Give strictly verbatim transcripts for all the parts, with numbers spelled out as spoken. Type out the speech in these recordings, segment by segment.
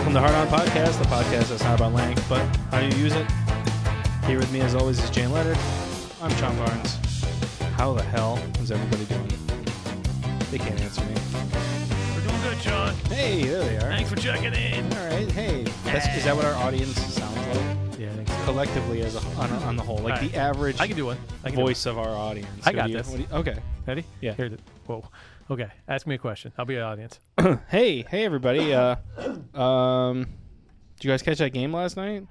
Welcome to Hard On Podcast, the podcast that's not about length, but how you use it. Here with me, as always, is Jane Leonard. I'm Sean Barnes. How the hell is everybody doing? They can't answer me. We're doing good, Sean. Hey, there they are. Thanks for checking in. All right, hey. That's, is that what our audience sounds like? Yeah, I think so. Collectively, as a, on, on the whole, like All right. the average I can do one. I can voice of our audience. I What got do you- this. what do you- okay. Ready? Yeah. Here. it- Whoa. Okay. Ask me a question. I'll be your audience. Hey, hey, everybody. Uh, um, did you guys catch that game last night?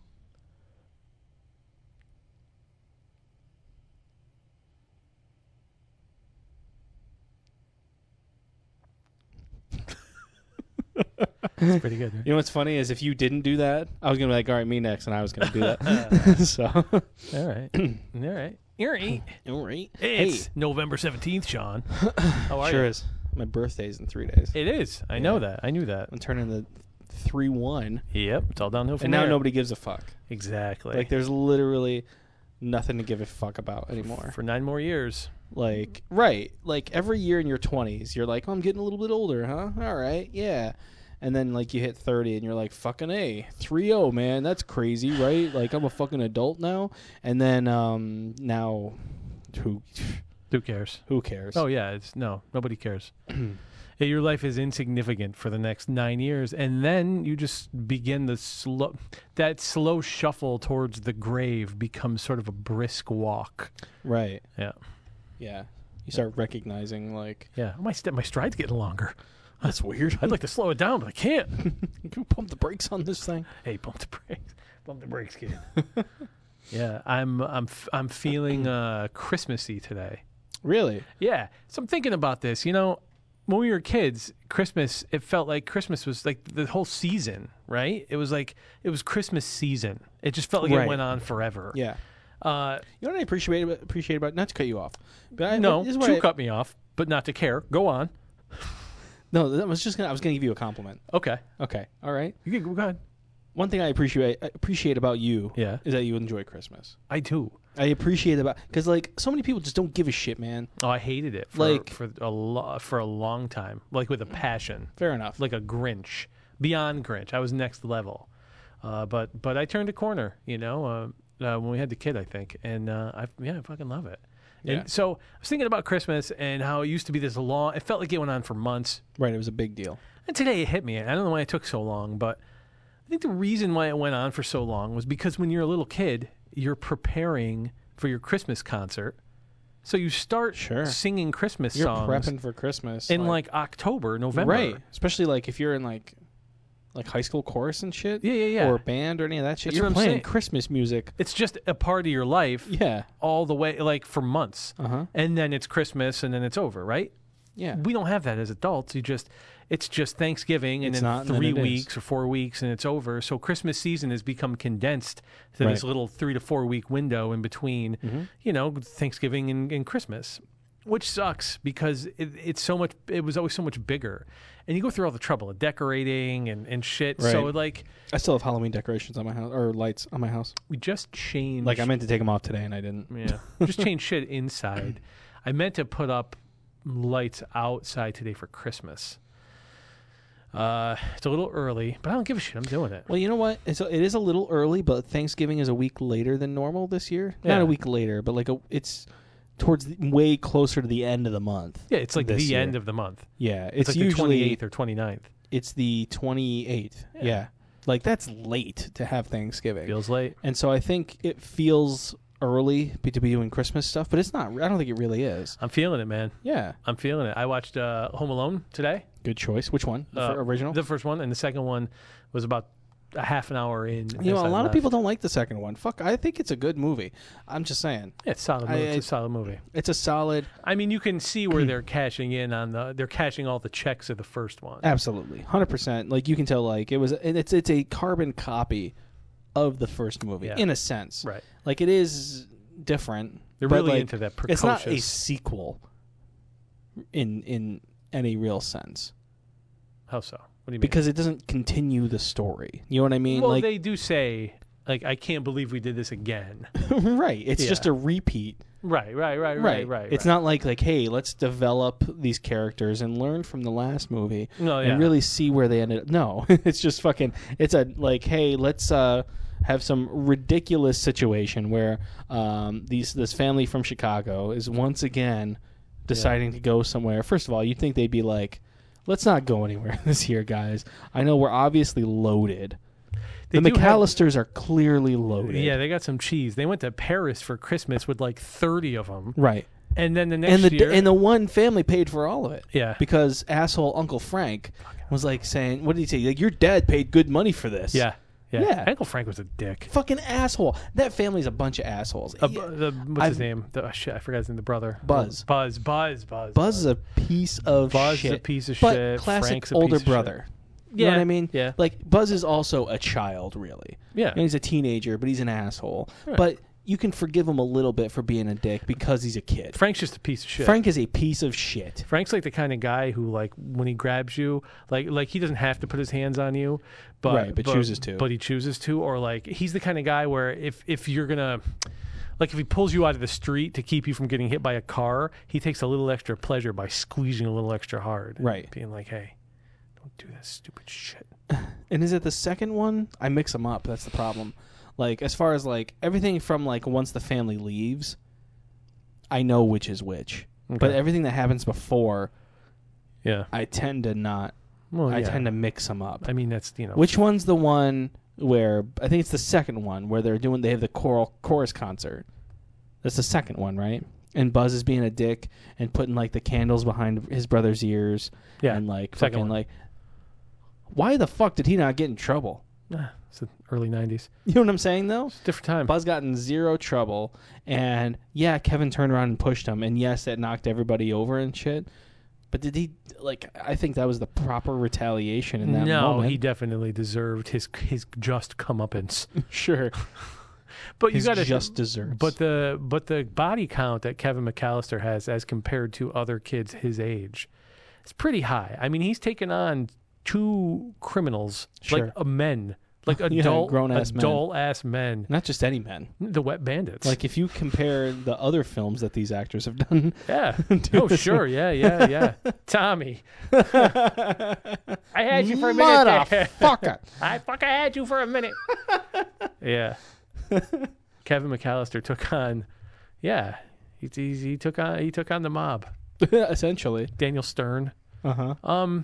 It's pretty good. Right? You know what's funny is if you didn't do that, I was gonna be like, all right, me next, and I was gonna do that. So, All right. All right. All right. all right. It's November seventeenth, Sean. How are Sure you? is. My birthday's in three days. It is. I Yeah. know that. I knew that. I'm turning the three one, Yep. It's all downhill from and now there. nobody gives a fuck. Exactly. Like, there's literally nothing to give a fuck about anymore. For nine more years. Like, right. Like, every year in your twenties, you're like, oh, I'm getting a little bit older, huh? All right, yeah. And then, like, you hit thirty, and you're like, fucking A. three oh, man. That's crazy, right? Like, I'm a fucking adult now. And then, um, now, who Who cares? who cares? Oh, yeah. It's no. Nobody cares. Yeah, your life is insignificant for the next nine years, and then you just begin the slow, that slow shuffle towards the grave becomes sort of a brisk walk. Right. Yeah, Yeah. You start recognizing, like, yeah. My step, my stride's getting longer. that's weird. I'd like to slow it down, but I can't. Can you pump the brakes on this thing? Hey, pump the brakes, pump the brakes, kid. Yeah, I'm, I'm, f- I'm feeling uh, Christmassy today. Really? Yeah, so I'm thinking about this. You know, when we were kids, Christmas, it felt like Christmas was like the whole season, right? It was like, it was Christmas season. It just felt like Right. it went on forever. Yeah. Uh, You know what I appreciate about, appreciate about, not to cut you off, but I, no, this is what to I- cut me off, but not to care. Go on. no, that was just gonna, I was gonna give you a compliment. Okay. Okay, all right. You can go ahead. One thing I appreciate I appreciate about you, Yeah. is that you enjoy Christmas. I do. I appreciate about because like so many people just don't give a shit, man. Oh, I hated it for, Like- for a lo- for a long time, like with a passion, Fair enough. like a Grinch, beyond Grinch. I was next level, uh, but but I turned a corner, you know, uh, uh, when we had the kid, I think, and uh, I yeah, I fucking love it. Yeah. And so I was thinking about Christmas and how it used to be this long. It felt like it went on for months, Right, it was a big deal. and today it hit me. I don't know why it took so long, but I think the reason why it went on for so long was because when you're a little kid, you're preparing for your Christmas concert. So you start Sure. singing Christmas You're songs prepping for Christmas in like October, November. right, especially like if you're in like like high school chorus and shit. Yeah, yeah, yeah. Or band or any of that shit. That's you're what I'm playing saying. Christmas music. It's just a part of your life Yeah. all the way, like for months. Uh huh. And then it's Christmas and then it's over, right? Yeah. We don't have that as adults. You just, it's just Thanksgiving and It's then not, and then three it is. weeks or four weeks and it's over. So Christmas season has become condensed to this Right. little three to four week window in between, Mm-hmm. you know, Thanksgiving and, and Christmas, which sucks because it, it's so much, it was always so much bigger. And you go through all the trouble of decorating and, and shit. So Right. like, I still have Halloween decorations on my house or lights on my house. we just changed. Like I meant to take them off today and I didn't. Yeah. Just change shit inside. I meant to put up lights outside today for Christmas. Uh, it's a little early, but I don't give a shit. I'm doing it. Well, you know what? It's a, it is a little early, but Thanksgiving is a week later than normal this year. Yeah. Not a week later, but like a, it's towards the, way closer to the end of the month. Yeah, it's like this the year. end of the month. Yeah, It's, it's, like usually the twenty-eighth or twenty-ninth. it's the twenty-eighth. Yeah. Yeah. Like that's late to have Thanksgiving. Feels late. And so I think it feels early be- to be doing Christmas stuff, but it's not. I don't think it really is. I'm feeling it, man. Yeah. I'm feeling it. I watched uh, Home Alone today. Good choice. Which one? The Uh, fir- original? The first one, and the second one was about a half an hour in. you know, as a I lot of left. people don't like the second one. Fuck, I think it's a good movie. I'm just saying. Yeah, it's solid. I- Movie. It's I- a solid movie. It's a solid. I mean, you can see where they're cashing in on the. They're cashing all the checks of the first one. Absolutely, hundred percent. Like you can tell, like it was. and It's it's a carbon copy of the first movie Yeah. in a sense. Right. Like it is different. They're but, really like, into that It's not a precocious. sequel. In in any real sense, How so? What do you mean? because it doesn't continue the story. You know what I mean? well, like they do say, like, I can't believe we did this again. right. It's Yeah. just a repeat Right, right, right, right, right. It's right. not like like hey, let's develop these characters and learn from the last movie No, yeah. and really see where they ended up. No, it's just fucking. It's a like hey, let's uh, have some ridiculous situation where um, these this family from Chicago is once again deciding to go somewhere. First of all, you'd think they'd be like, let's not go anywhere this year, guys. I know we're obviously loaded. They the do have- McAllisters are clearly loaded. Yeah, they got some cheese. They went to Paris for Christmas with like thirty of them. Right. And then the next And the year... and the one family paid for all of it. Yeah. Because asshole Uncle Frank was like saying, what did he say? Like, your dad paid good money for this. Yeah. Yeah. Yeah. Uncle Frank was a dick. Fucking asshole. That family's a bunch of assholes. Uh, Yeah. bu- the, what's I've- his name? The, oh, shit, I forgot his name. The brother. Buzz. Buzz. Buzz. Buzz. Buzz is a piece of Buzz shit. is a piece of but shit. classic Frank's a older piece of brother. shit. You Yeah. know what I mean? Yeah. Like, Buzz is also a child, really. Yeah. You know, he's a teenager, but he's an asshole. Right. But you can forgive him a little bit for being a dick because he's a kid. Frank's just a piece of shit. Frank is a piece of shit. Frank's like the kind of guy who, like, when he grabs you, like, like he doesn't have to put his hands on you, but Right, but chooses to. But he chooses to, or like he's the kind of guy where if if you're gonna, like, if he pulls you out of the street to keep you from getting hit by a car, he takes a little extra pleasure by squeezing a little extra hard, Right. Being like, hey, don't do that stupid shit. And is it the second one? I mix them up. That's the problem. Like, as far as, like, everything from, like, once the family leaves, I know which is which. But Okay. everything that happens before, Yeah. I tend to not. Well, I yeah. tend to mix them up. I mean, that's, you know. Which one's the one where, I think it's the second one, where they're doing, they have the choral chorus concert. That's the second one, right? And Buzz is being a dick and putting, like, the candles behind his brother's ears. Yeah. And, like, Second fucking, one. like, why the fuck did he not get in trouble? Ah, it's the early nineties. You know what I'm saying, though? It's a different time. Buzz got in zero trouble, and yeah, Kevin turned around and pushed him, and yes, that knocked everybody over and shit. But did he, like, I think that was the proper retaliation in that no, moment. he definitely deserved his his just comeuppance. Sure. But you His got to just desserts. But the but the body count that Kevin McAllister has, as compared to other kids his age, is pretty high. I mean, he's taken on two criminals, Sure. like uh, men, like Yeah, adult, grown-ass men. adult ass men, Not just any men. the Wet Bandits. Like, if you compare the other films that these actors have done. yeah, to oh this sure, yeah, yeah, yeah. Tommy, I had you for a minute there. Motherfucker. I fucking had you for a minute. Yeah. Kevin McAllister took on, yeah, he, he, he took on he took on the mob. Essentially. Daniel Stern. Uh-huh. Um,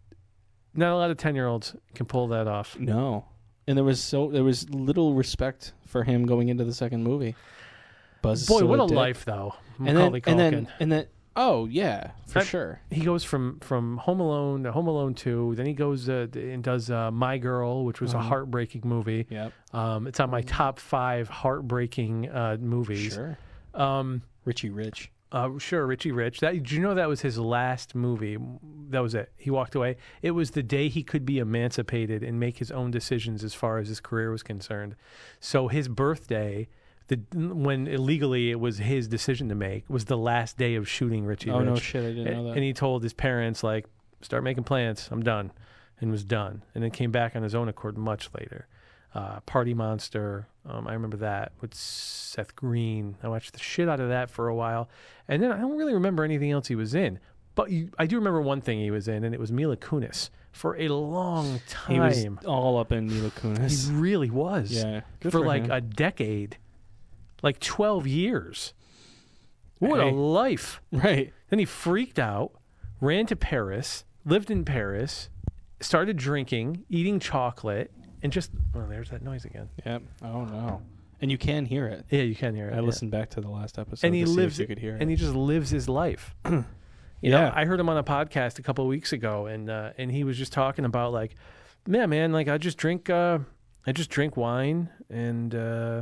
not a lot of ten-year-olds can pull that off. No. And there was so there was little respect for him going into the second movie. Buzz is Boy, still what a dick. life, though. And then, Macaulay and then Culkin. and then oh yeah, for That- sure. He goes from, from Home Alone to Home Alone two. Then he goes uh, and does uh, My Girl, which was a Uh-huh. heartbreaking movie. Yep. Um, it's on my top five heartbreaking uh, movies. Sure. Um, Richie Rich. Uh, sure, Richie Rich. That, did you know that was his last movie? That was it. He walked away. It was the day he could be emancipated and make his own decisions as far as his career was concerned. So his birthday, the when illegally it was his decision to make, was the last day of shooting Richie Oh Rich. no shit, I didn't know that. And he told his parents, like, start making plans. I'm done. And was done. And then came back on his own accord much later. Uh, Party Monster. Um, I remember that with Seth Green. I watched the shit out of that for a while. And then I don't really remember anything else he was in. But you, I do remember one thing he was in, and it was Mila Kunis for a long time. He was all up in Mila He Kunis. really was. Yeah. Good for, for like him. a decade. Like twelve years. What Hey. a life. Right. Then he freaked out, ran to Paris, lived in Paris, started drinking, eating chocolate, and just, oh, there's that noise again. Yep. Oh no. And you can hear it. Yeah, you can hear it. I yeah. listened back to the last episode And he to see lives if you could hear it. and he just lives his life. You Yeah. know, I heard him on a podcast a couple of weeks ago, and uh, and he was just talking about like, yeah, man, like I just drink, uh, I just drink wine and uh,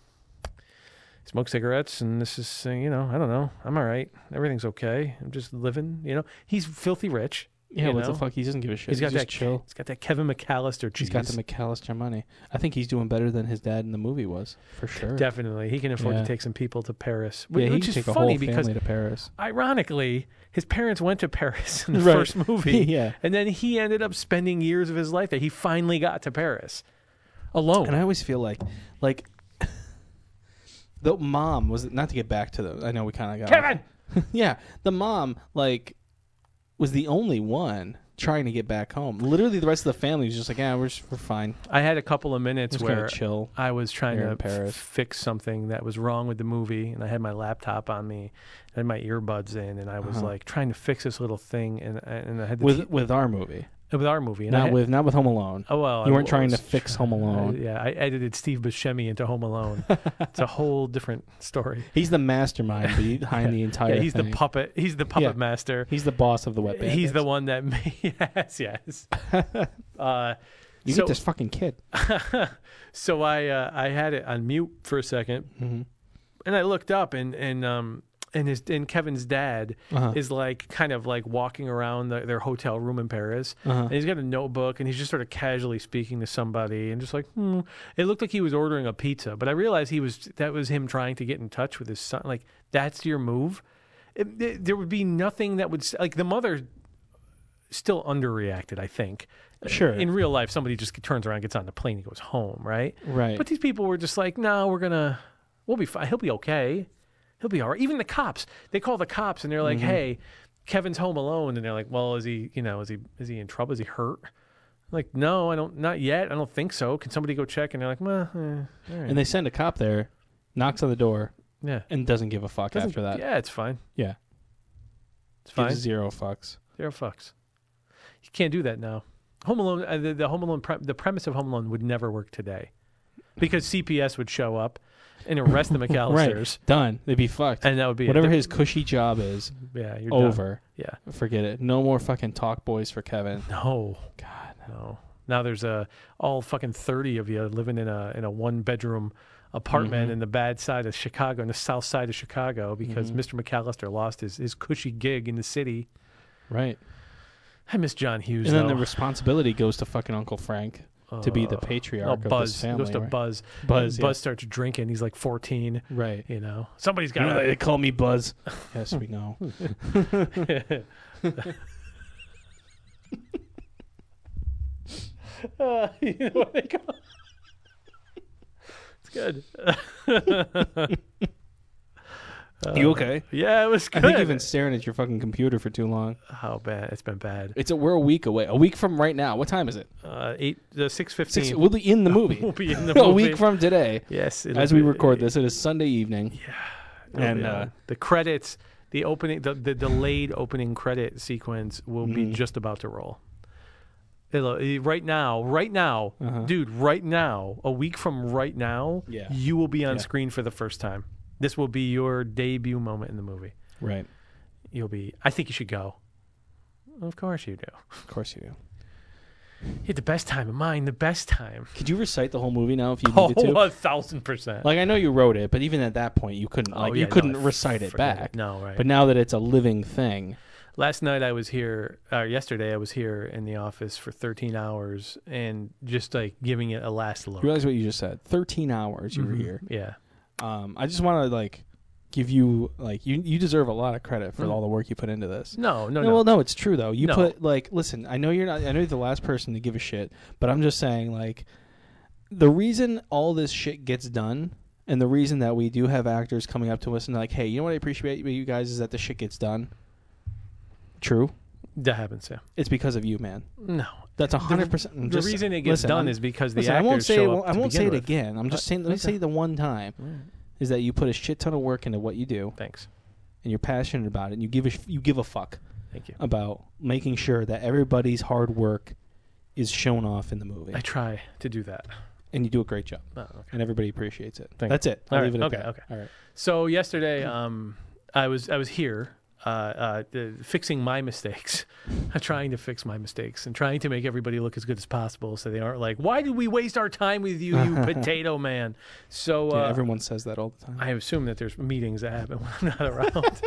smoke cigarettes, and this is, uh, you know, I don't know, I'm all right, everything's okay, I'm just living, you know. He's filthy rich. yeah, you what the know? fuck? He doesn't give a shit. He's got just that chill. He's got that Kevin McAllister cheese. He's got the McAllister money. I think he's doing better than his dad in the movie was, for sure. Definitely, he can afford Yeah. to take some people to Paris, Yeah, which, he which can is take a funny whole because, family to Paris. ironically, his parents went to Paris in the Right. first movie, Yeah. and then he ended up spending years of his life there. He finally got to Paris alone. And I always feel like, like, the mom was not to get back to the. I know we kind of got Kevin. yeah, the mom like was the only one trying to get back home. Literally, the rest of the family was just like, "Yeah, we're just, we're fine." I had a couple of minutes Just where gonna chill. I was trying here to in Paris. f- fix something that was wrong with the movie, and I had my laptop on me, I had my earbuds in, and I was Uh-huh. like trying to fix this little thing, and and I had the with t- with our movie, with our movie, and I not had, with not with Home Alone. oh well, You I weren't trying to was fix try- Home Alone. I- yeah, I edited Steve Buscemi into Home Alone. It's a whole different story. He's the mastermind behind the entire. Yeah, he's thing. the puppet. He's the puppet Yeah. master. He's the boss of the wet bandits. He's the one that made, yes, yes. uh, You so, get this fucking kid. so I uh, I had it on mute for a second, Mm-hmm. and I looked up, and and um and his and Kevin's dad Uh-huh. is like kind of like walking around the, their hotel room in Paris, Uh-huh. and he's got a notebook, and he's just sort of casually speaking to somebody, and just like hmm. It looked like he was ordering a pizza, but I realized he was that was him trying to get in touch with his son. Like that's your move. It, it, there would be nothing that would s- like the mother still underreacted. I think. Sure. In real life, somebody just turns around, gets on the plane, and goes home, right? Right. But these people were just like, no, we're gonna, we'll be fine. He'll be okay. He'll be all right. Even the cops, they call the cops and they're like, Mm-hmm. hey, Kevin's home alone, and they're like, well, is he, you know, is he, is he in trouble? Is he hurt? I'm like, no, I don't, not yet. I don't think so. Can somebody go check? And they're like, well, eh, all right. and they send a cop there, knocks on the door, yeah, and doesn't give a fuck Doesn't- after that. yeah, it's fine. Yeah. It's fine. Gives zero fucks. Zero fucks. You can't do that now. Home Alone, uh, the, the Home Alone, pre- the premise of Home Alone would never work today, because C P S would show up and arrest the McAllisters, Right. Done. They'd be fucked. and that would be it. Whatever The- his cushy job is, yeah, you're done. over. Yeah, Forget it. No more fucking talk boys for Kevin. no, God. no. Now there's a all fucking thirty of you living in a in a one bedroom apartment Mhm. in the bad side of Chicago, in the south side of Chicago, because Mhm. Mister McAllister lost his his cushy gig in the city. Right. I miss John Hughes. And then though. the responsibility goes to fucking Uncle Frank to be the Uh, patriarch oh, of Buzz. this It family. goes to right? Buzz. Buzz. Buzz starts drinking. He's like fourteen. Yeah. Right. You know, somebody's You got know, to. they call me Buzz. Yes, we know. uh, you know what they call. It's good. You okay? Yeah, it was I good. think you've been staring at your fucking computer for too long. How bad? It's been bad. It's a, we're a week away. A week from right now. What time is it? Uh, eight, the six Six, fifteen. we'll be in the movie. We'll be in the movie. A week from today, Yes, it'll as we be- record this. It is Sunday evening. it'll and, be on. uh, the credits, the opening, the, the delayed opening credit sequence will be Mhm. just about to roll. It'll, eh, right now, right now, Uh-huh. dude, right now, a week from right now, Yeah. you will be on Yeah. screen for the first time. This will be your debut moment in the movie. Right. You'll be. I think you should go. Of course you do. Of course you do. You had the best time of mine. The best time. Could you recite the whole movie now if you Oh, needed to? a thousand percent. Like I know you wrote it, but even at that point you couldn't. Oh, Like yeah, you no, couldn't I recite it forget back. No, right. But now that it's a living thing, Last night I was here, uh, yesterday I was here in the office for thirteen hours and just like giving it a last look. you realize what you just said. Thirteen hours you were Mhm. here. Yeah. Um, I just want to like give you like you. You deserve a lot of credit for Mm. all the work you put into this. No, no, No, no. well, no, it's true though. You No. put like, listen. I know you're not. I know you're the last person to give a shit, but I'm just saying, like, the reason all this shit gets done, and the reason that we do have actors coming up to us and like, hey, you know what I appreciate about you guys is that the shit gets done. True. That happens, yeah. It's because of you, man. No. That's a hundred percent. The reason it gets listen, done I'm- is because the Listen, I actors won't say. show It, up won't- I to won't say begin it with. again. I'm just Uh, saying. Let me okay. say the one time Right. is that you put a shit ton of work into what you do, Thanks. and you're passionate about it, and you give a sh- you give a fuck Thank you. about making sure that everybody's hard work is shown off in the movie, I try to do that. and you do a great job, Oh, okay. and everybody appreciates it. Thank That's it. I'll All leave right, it at okay, that. okay. All right. So yesterday, um, I was I was here, uh, uh, uh, fixing my mistakes, trying to fix my mistakes, and trying to make everybody look as good as possible, so they aren't like, "Why did we waste our time with you, you potato man?" So uh, Yeah, everyone says that all the time. I assume that there's meetings that happen when I'm not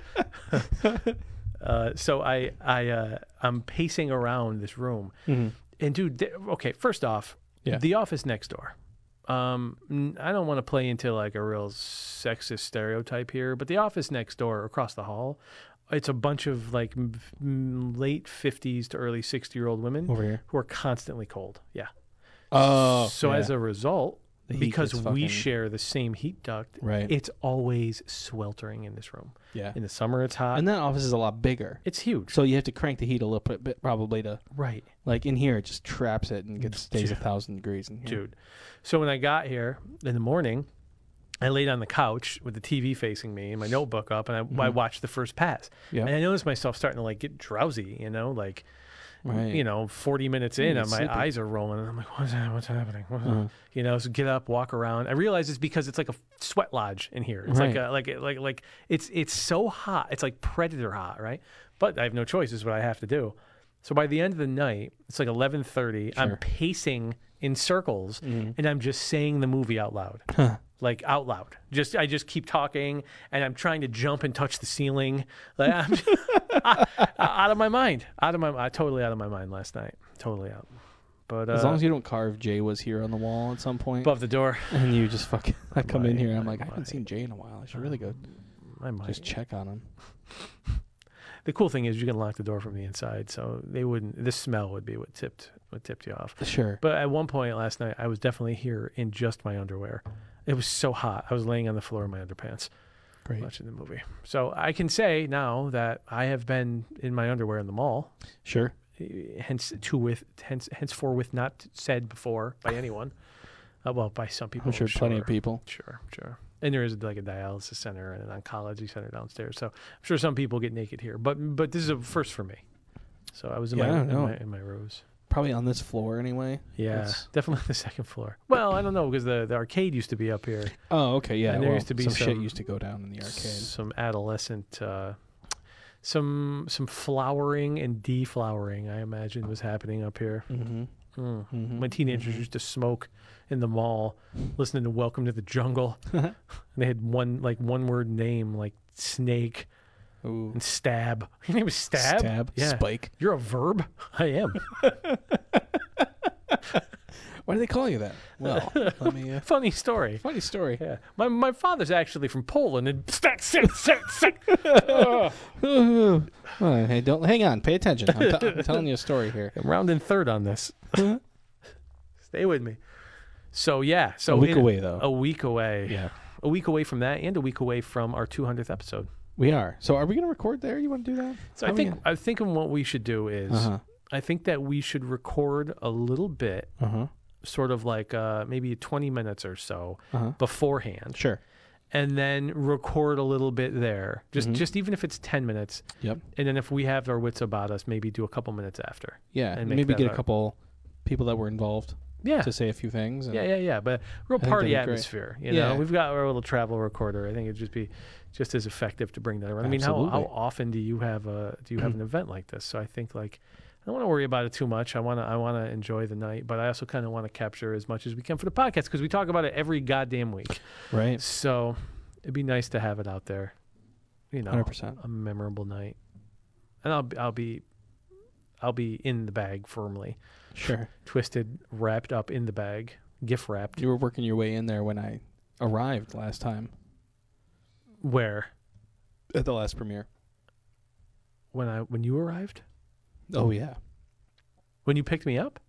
around. uh, so I I uh, I'm pacing around this room, Mhm. and dude, th- okay, first off, Yeah. the office next door. Um, n- I don't want to play into like a real sexist stereotype here, but the office next door across the hall, it's a bunch of like m- m- late fifties to early sixty year old women Over here. who are constantly cold. Yeah. Oh, So yeah. as a result, The heat because gets we fucking- share the same heat duct, Right. it's always sweltering in this room. Yeah. In the summer, it's hot. And that office is a lot bigger. It's huge. So you have to crank the heat a little bit, bit probably to, Right. like in here, it just traps it and gets stays a Dude. thousand degrees in here. Dude. So when I got here in the morning, I laid on the couch with the T V facing me and my notebook up, and I, I Mhm. watched the first pass. Yeah. And I noticed myself starting to like get drowsy, you know, like, Right. you know, forty minutes You in, get and my sleepy. eyes are rolling, and I'm like, what's, that? What's happening? What's Uh-huh. You know, so get up, walk around. I realize it's because it's like a sweat lodge in here. It's like Right. a, like like like it's it's so hot. It's like predator hot, right? But I have no choice. This is what I have to do. So by the end of the night, it's like eleven thirty. I'm Sure. pacing in circles, Mhm. and I'm just saying the movie out loud, Huh. like out loud. Just I just keep talking, and I'm trying to jump and touch the ceiling. Like I'm I- out of my mind, out of my uh, totally out of my mind last night. Totally out. But uh, As long as you don't carve Jay was here on the wall at some point, above the door, and you just fucking I come in might, here and I'm I like, I haven't might. seen Jay in a while. I should really go I might. just check on him. The cool thing is you can lock the door from the inside, so they wouldn't. The smell would be what tipped what tipped you off. Sure. But at one point last night, I was definitely here in just my underwear. It was so hot. I was laying on the floor in my underpants Great. watching the movie. So I can say now that I have been in my underwear in the mall. Sure. eh, Hence, to with hence henceforth not said before by anyone. Uh, well, by some people. I'm sure plenty of people. Sure, sure. And there is like a dialysis center and an oncology center downstairs. So I'm sure some people get naked here. But but this is a first for me. So I was in, Yeah, I my, don't in know. my in my rose. Probably on this floor anyway. Yeah, That's- definitely the second floor. Well, I don't know because the, the arcade used to be up here. Oh, okay, yeah. And there well, used to be some, shit some- used to go down in the arcade. Some adolescent, uh, some some flowering and deflowering, I imagine, was happening up here. Mm-hmm. Mm. Mm-hmm. My teenagers used to smoke in the mall, listening to Welcome to the Jungle. And they had one like one word name like Snake Ooh. and Stab. Your name is Stab? Stab. Yeah. Spike. You're a verb? I am. Why do they call you that? Well, let me. Uh, Funny story. funny story. Yeah. My my father's actually from Poland and stack sick sick sick. Oh. Oh, hey, don't hang on. Pay attention. I'm, t- I'm telling you a story here. I'm rounding third on this. Stay with me. So yeah, so a week in- away though. A week away. Yeah, A week away from that and a week away from our two hundredth episode. we are. So, are we going to record there? You want to do that? So How I we think I think what we should do is Uh I think that we should record a little bit, huh. Uh huh. sort of like uh, maybe twenty minutes or so Uh huh. beforehand, Sure. and then record a little bit there. Just Mhm. just even if it's ten minutes, Yep. and then if we have our wits about us, maybe do a couple minutes after. Yeah. And make Maybe that get a our- couple people that were involved Yeah. to say a few things. And Yeah, yeah, yeah. But real I think party that'd be great. atmosphere. You Yeah. know, we've got our little travel recorder. I think it'd just be just as effective to bring that around. I mean, how, how Absolutely. often do you have a do you have an event like this? So I think like I don't want to worry about it too much. I want to I want to enjoy the night, but I also kind of want to capture as much as we can for the podcast because we talk about it every goddamn week. Right. So it'd be nice to have it out there. You know, one hundred percent. a memorable night, and I'll be- I'll be I'll be in the bag firmly, Sure. twisted, wrapped up in the bag, gift wrapped. You were working your way in there when I arrived last time Where at the last premiere. when I when you arrived, Oh yeah. when you picked me up.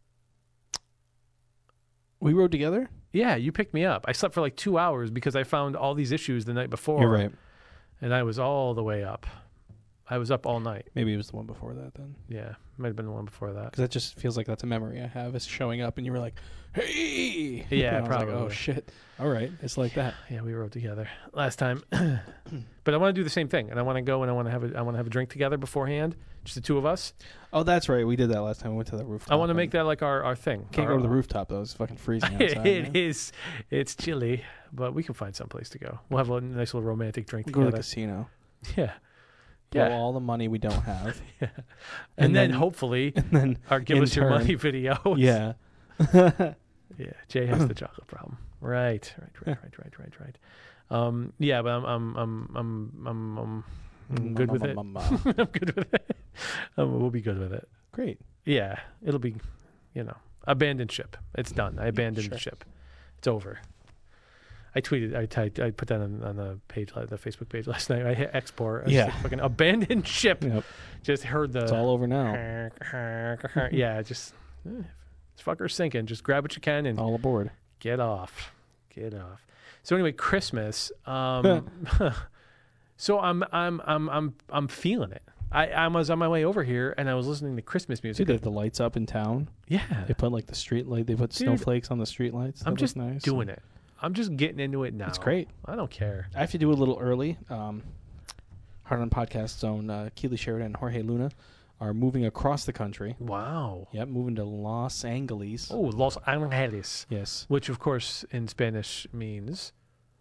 We rode together. Yeah, you picked me up. I slept for like two hours because I found all these issues the night before. You're right. And I was all the way up. I was up all night. Maybe it was the one before that then. Yeah, might have been the one before that. Because that just feels like that's a memory I have is showing up and you were like, hey. Yeah, And I was like, oh probably. shit. All right. It's like that. Yeah, we rode together last time. But I want to do the same thing, and I want to go and I want to have a I want to have a drink together beforehand, just the two of us. Oh, that's right. We did that last time. We went to the rooftop. I want to make and- that like our, our thing. Can't Our- go to the rooftop though. It's fucking freezing outside. It man. is. It's chilly, but we can find some place to go. We'll have a nice little romantic drink Go to the together. casino. Yeah, Blow yeah. all the money we don't have. yeah. And, And then, then- hopefully and then our give in us your turn- money video. yeah. Yeah, Jay has the chocolate problem. Right, right, right, right, right, right, right. Um, yeah, but I'm, I'm, I'm, I'm, I'm, I'm, I'm good with it. I'm good with it. Um, we'll be good with it. Great. Yeah, it'll be, you know, abandoned ship. It's done. I abandoned Sure. the ship. It's over. I tweeted. I typed. I put that on, on the page, the Facebook page last night. I hit export. I was Yeah. like, fucking abandoned ship. Yep. Just heard the. It's all over now. yeah, just eh, this fucker's sinking. Just grab what you can and All aboard. Get off. Get off. So anyway, Christmas. Um, so I'm I'm I'm I'm I'm feeling it. I, I was on my way over here and I was listening to Christmas music. Dude, they have the lights up in town. Yeah. They put like the street light. They put Dude, snowflakes on the street lights. I'm That just looks nice. doing it. I'm just getting into it now. It's great. I don't care. I have to do it a little early. Um, Hard on Podcast's own uh, Keely Sheridan and Jorge Luna are moving across the country. Wow. Yep, moving to Los Angeles. Oh, Los Angeles. Yes. Which, of course, in Spanish means...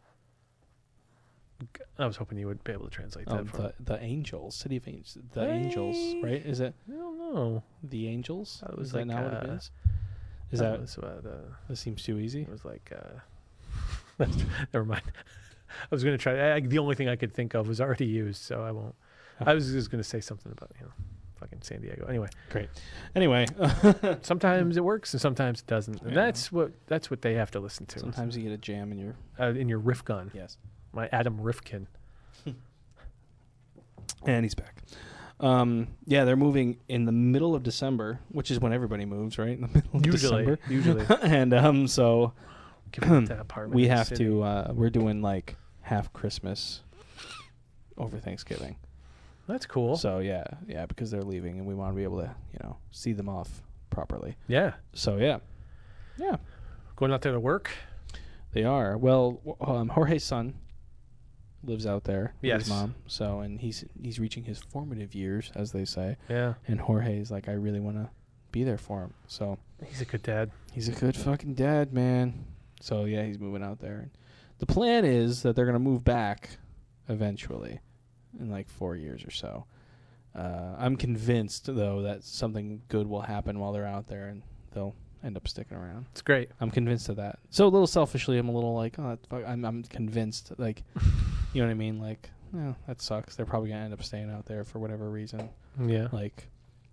I was hoping you would be able to translate that Um, for the me. the Angels, City of Angels, the Hey. Angels, right? Is it I don't know. the Angels? That was is that like, not what it uh, is? Is that that? was what, uh, That seems too easy. it was like... Uh, never mind. I was going to try... I, the only thing I could think of was already used, so I won't. I was just going to say something about, you know, fucking San Diego. Anyway. Great. Anyway, Sometimes it works and sometimes it doesn't. And Yeah. that's what that's what they have to listen to. sometimes you get a jam in your Uh, in your riff gun. yes. My Adam Rifkin. And he's back. Um, yeah, they're moving in the middle of December, which is when everybody moves, right? In the middle of Usually. December. Usually. and um, so Give me that apartment we in the have city. to. Uh, we're doing like half Christmas over Thanksgiving. That's cool. So yeah, yeah, because they're leaving, and we want to be able to, you know, see them off properly. Yeah. So yeah, yeah, Going out there to work? they are. Well, w- um, Jorge's son lives out there with Yes. his mom. So and he's he's reaching his formative years, as they say. Yeah. And Jorge's like, I really want to be there for him. So He's a good dad. he's a good fucking dad, man. So yeah, he's moving out there. The plan is that they're gonna move back eventually, in like four years or so. Uh, I'm convinced though that something good will happen while they're out there, and they'll end up sticking around. It's great. I'm convinced of that. So a little selfishly, I'm a little like, oh, that fuck, I'm I'm convinced. Like, you know what I mean? Like, yeah, that sucks. They're probably gonna end up staying out there for whatever reason. Yeah. Like,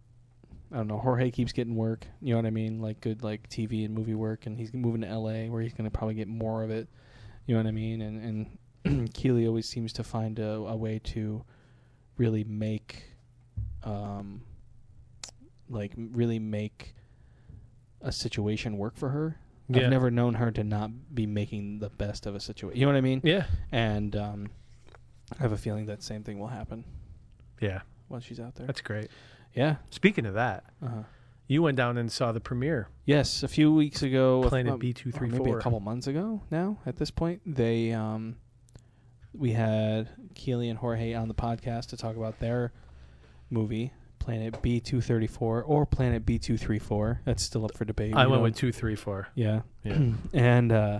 I don't know. Jorge keeps getting work. You know what I mean? Like good like T V and movie work, and he's moving to L A where he's gonna probably get more of it. You know what I mean? And and Keely always seems to find a, a way to really make, um, like really make a situation work for her. Yeah. I've never known her to not be making the best of a situation. You know what I mean? Yeah. And um, I have a feeling that same thing will happen Yeah. while she's out there. That's great. Yeah. Speaking of that, Uh-huh. you went down and saw the premiere. Yes, a few weeks ago, Planet um, B two or three maybe a four. couple months ago. Now, at this point, they um, we had Keely and Jorge on the podcast to talk about their movie, Planet B two thirty-four or Planet B two thirty-four. That's still up for debate. I We went don't- with two three four. yeah, Yeah. and uh,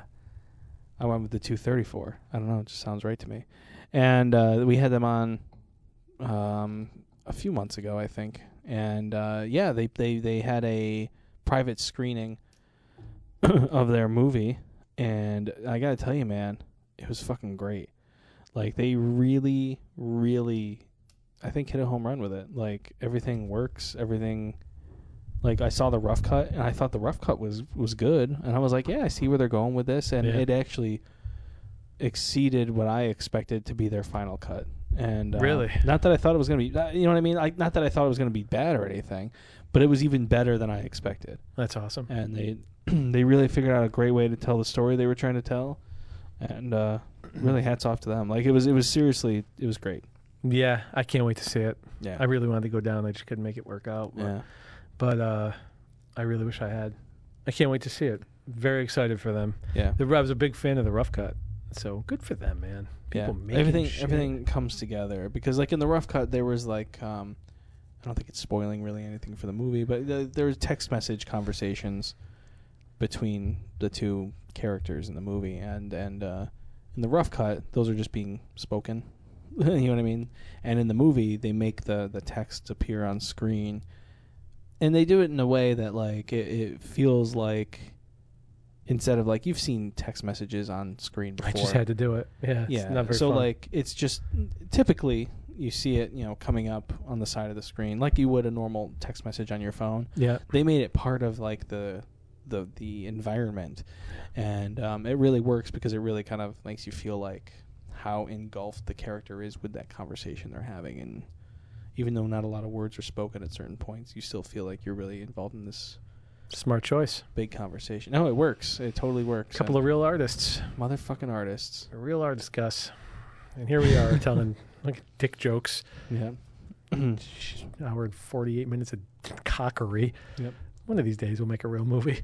I went with the two thirty-four. I don't know, it just sounds right to me. And uh, we had them on um, a few months ago, I think. And uh, yeah, they, they they had a private screening of their movie, and I gotta tell you, man, it was fucking great. Like they really, really, I think hit a home run with it. Like everything works, everything. Like I saw the rough cut, and I thought the rough cut was was good, and I was like, yeah, I see where they're going with this, and Yeah. it actually exceeded what I expected to be their final cut. And uh, Really? not that I thought it was gonna be, uh, you know what I mean? Like not that I thought it was gonna be bad or anything, but it was even better than I expected. That's awesome. And they they really figured out a great way to tell the story they were trying to tell, and uh, really hats off to them. Like it was it was seriously it was great. Yeah, I can't wait to see it. Yeah, I really wanted to go down. I just couldn't make it work out. But, yeah. but uh, I really wish I had. I can't wait to see it. Very excited for them. Yeah. The, I was a big fan of the rough cut, so good for them, man. People yeah. making everything shit. everything comes together because like in the rough cut there was like um, I don't think it's spoiling really anything for the movie, but th- there was text message conversations between the two characters in the movie, and and uh, in the rough cut those are just being spoken. You know what I mean? And in the movie they make the the text appear on screen, and they do it in a way that like it, it feels like instead of like you've seen text messages on screen before. I just had to do it. Yeah. It's Yeah. Not very so fun. like it's just typically you see it, you know, coming up on the side of the screen like you would a normal text message on your phone. Yeah. They made it part of like the the the environment, and um, it really works because it really kind of makes you feel like how engulfed the character is with that conversation they're having, and even though not a lot of words are spoken at certain points, you still feel like you're really involved in this Smart choice. Big conversation. No, it works. It totally works. A couple uh, of real artists. motherfucking artists. A real artist, Gus. And here we are telling like dick jokes. Yeah. Hour and forty-eight minutes of cockery. Yep. One of these days we'll make a real movie.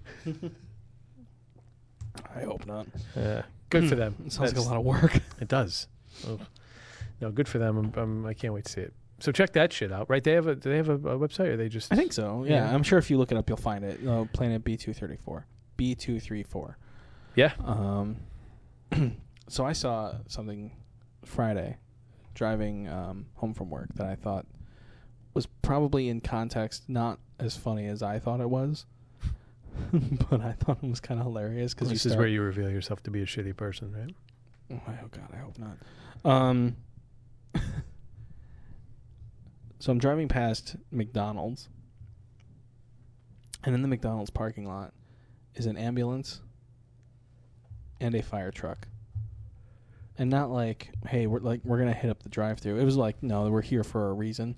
I hope not. Uh, good for them. It sounds That's- like a lot of work. It does. Oh. No, good for them. I'm, I'm, I can't wait to see it. So check that shit out, right? They have a. Do they have a, a website, or they just? I think so. Yeah. Yeah. I'm sure if you look it up, you'll find it. Uh, Planet B two thirty-four. B two thirty-four. Yeah. Um. So I saw something Friday, driving um, home from work, that I thought was probably in context not as funny as I thought it was, but I thought it was kind of hilarious because This you is start, where you reveal yourself to be a shitty person, right? Oh God, I hope not. Um. So I'm driving past McDonald's, and in the McDonald's parking lot is an ambulance and a fire truck. And not like, hey, we're like we're gonna hit up the drive-thru. It was like, no, we're here for a reason.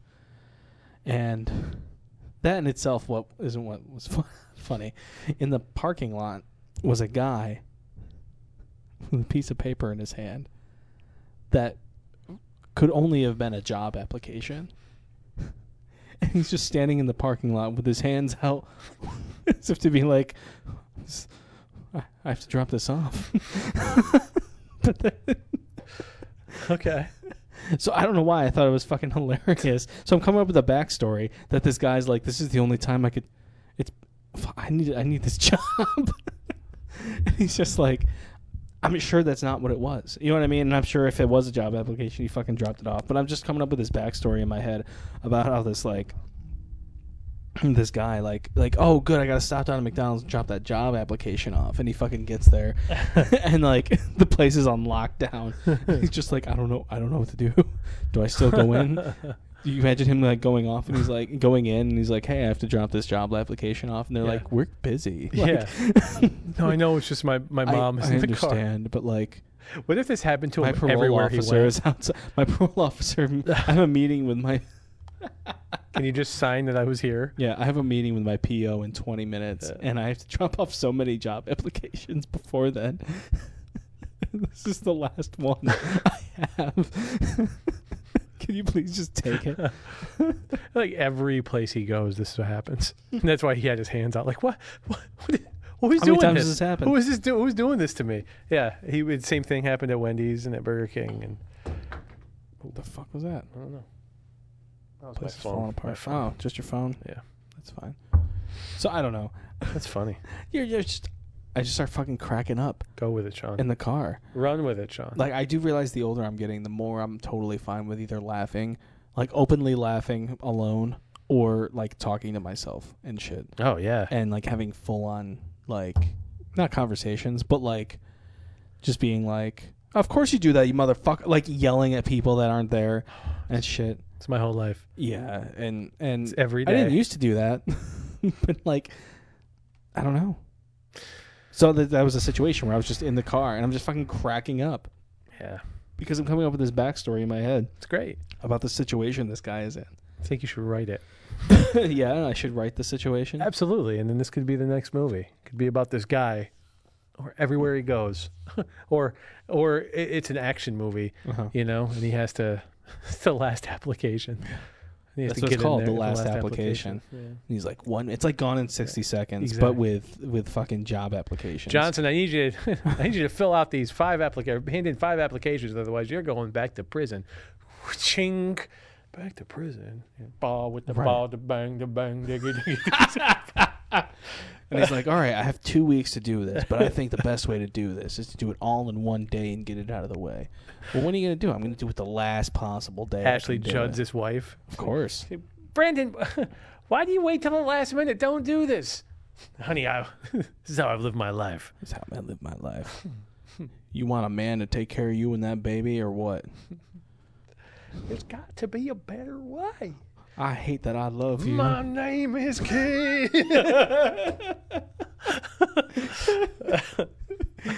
And that in itself, what isn't what was fu- funny. In the parking lot was a guy with a piece of paper in his hand that could only have been a job application. And he's just standing in the parking lot with his hands out as if to be like, I have to drop this off. But then, Okay. so I don't know why I thought it was fucking hilarious. So I'm coming up with a backstory that this guy's like, this is the only time I could, it's, I need, I need this job. And he's just like, I'm sure that's not what it was. You know what I mean? And I'm sure if it was a job application, he fucking dropped it off. But I'm just coming up with this backstory in my head about how this, like, this guy, like, like, oh, good, I got to stop down at McDonald's and drop that job application off. And he fucking gets there. And, like, the place is on lockdown. He's just like, I don't know. I don't know what to do. Do I still go in? Do you imagine him, like, going off and he's, like, going in and he's like, hey, I have to drop this job application off. And they're Yeah. like, we're busy. Like, Yeah. No, I know. It's just my, my mom I, is I in the understand, but, like, car. What if this happened to my him parole everywhere he officer went? is outside. My parole officer, I have a meeting with my, Can you just sign that I was here? yeah, I have a meeting with my P O in twenty minutes, Yeah. and I have to drop off so many job applications before then. This is the last one I have. Can you please just take it? Like every place he goes, this is what happens. And that's why he had his hands out. Like, what? What? what Who's How doing many times this? has this happened? Who is this? Do- who's doing this to me? Yeah, he would. Same thing happened at Wendy's and at Burger King, and What the fuck was that? I don't know. That was my Place is phone. falling My apart. phone. Oh, just your phone? Yeah, That's fine. So I don't know. that's funny. You're, you're just, I just start fucking cracking up Go with it, Sean. in the car. Run with it, Sean. Like, I do realize the older I'm getting, the more I'm totally fine with either laughing, like openly laughing alone, or like talking to myself and shit, oh yeah. and like having full on, like, not conversations, but like just being like, of course you do that, you motherfucker, like yelling at people that aren't there and shit. It's my whole life. Yeah, and and It's every I day. didn't used to do that, but like, I don't know. So that that was a situation where I was just in the car and I'm just fucking cracking up Yeah, because I'm coming up with this backstory in my head it's great. about the situation this guy is in. I think you should write it. Yeah, I should write the situation. Absolutely, and then this could be the next movie. It could be about this guy, or everywhere he goes, or or i- it's an action movie, Uh-huh. you know, and he has to. It's the last application. He has That's to what get it's in called, there, the last application. Yeah. And he's like one. It's like Gone in sixty seconds, Exactly. but with with fucking job applications. Johnson, I need you. To, I need you to fill out these five applications. Hand in five applications, otherwise you're going back to prison. Ching, back to prison. Ball with the Right. ball, the bang, the bang, diggy, diggy. And he's like, all right, I have two weeks to do this, but I think the best way to do this is to do it all in one day and get it out of the way. Well, when are you going to do it? I'm going to do it the last possible day. I Ashley can do Judd's it. his wife. Of course. Brandon, why do you wait till the last minute? Don't do this. Honey, I, this is how I've lived my life. That's how I live my life. You want a man to take care of you and that baby or what? There's got to be a better way. I hate that I love you. My name is King.